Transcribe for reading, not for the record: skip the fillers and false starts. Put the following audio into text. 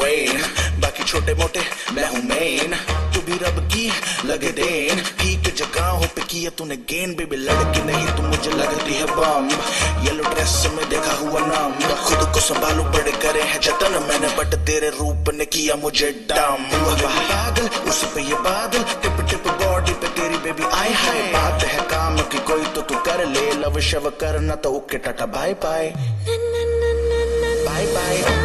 Queen, बाकी छोटे मोटे मैं हूँ मेन। तू भी रब की लगे देन, ठीक जगहों पे किया तूने गेन। बेबी लड़की नहीं तू मुझे लगती है बम, येलो ड्रेस में देखा हुआ नाम। खुद को संभालू बड़े करे हैं जतन मैंने, बट तेरे रूप ने किया मुझे डम। पागल उस पे ये बादल, टिप टिप बॉडी पे तेरी बेबी आए हाय। बात है काम की कोई तो तू कर ले, लव शव करना तो okay tata bye bye bye bye.